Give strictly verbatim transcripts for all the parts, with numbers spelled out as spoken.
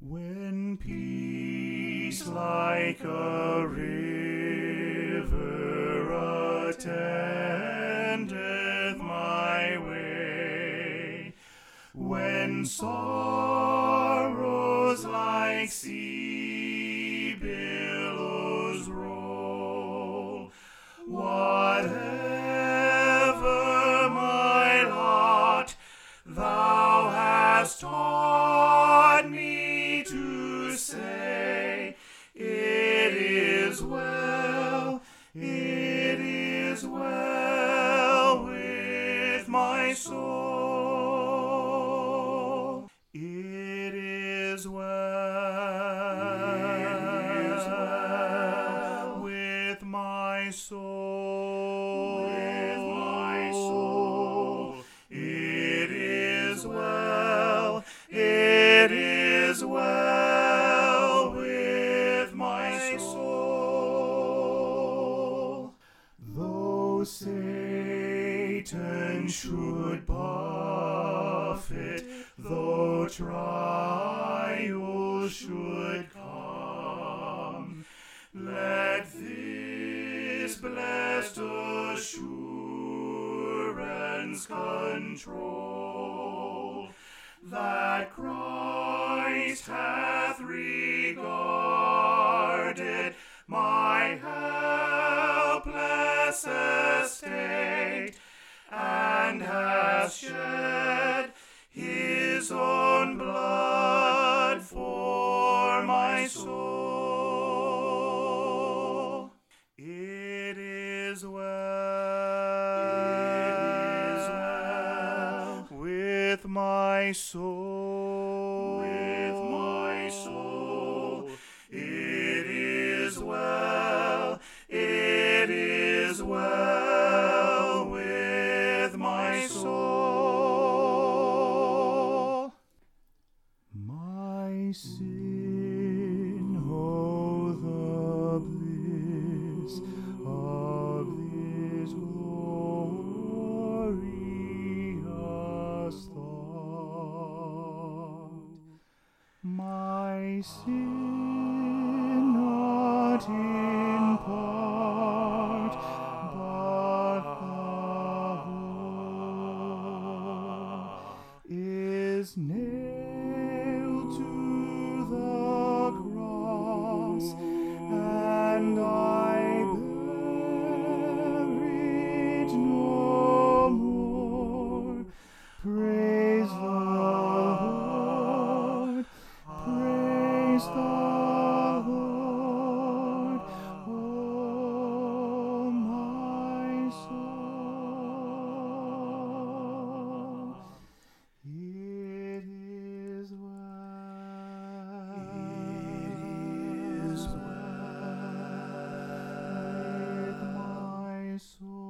When peace like a river attendeth my way, when sorrows like sea billows roll, whatever my lot, thou hast taught me to say, it is well, it is well with my soul. It is well, it is well with my soul, with my soul. It is well, it is well with my soul. Though Satan should buffet, though trial should come, let this blessed assurance control, that Christ hath regarded my helpless estate, and hath shed his own blood for my soul. It is well, it is well with my soul, with my soul. It is well, it is well with my soul. My sin, oh, the bliss of this glorious thought. My sin, not in part, but the whole, is nailed to the cross, and I bear it no more. Praise the Lord, praise the Lord, oh my soul. It is well, it is well with my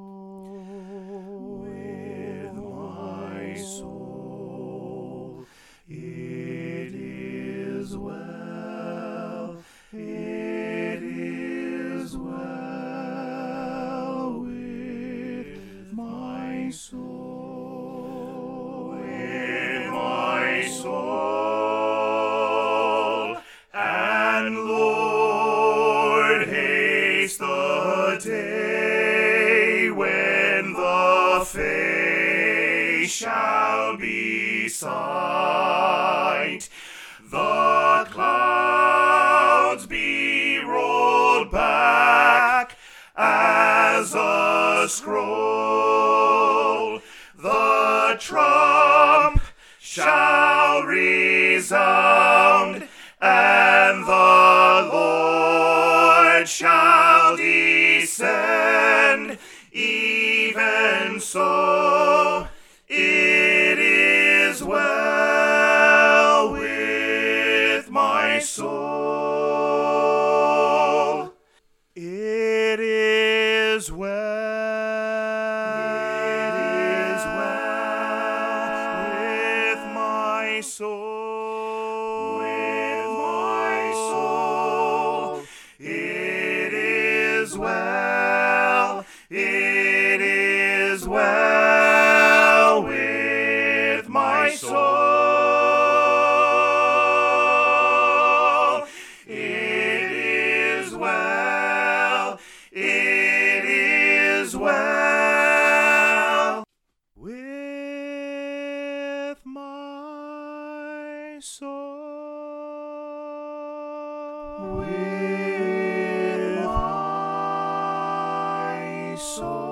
soul, with my soul. It is well, it is well with my soul, with my soul. And Lord, haste the day when the face shall be sight, the clouds be rolled back as a scroll, the trump shall resound, and the Lord shall descend. Even so, it is well with my soul. It is well, it is well with my soul, with my soul. It is well, it is well with my soul. soul. With my soul.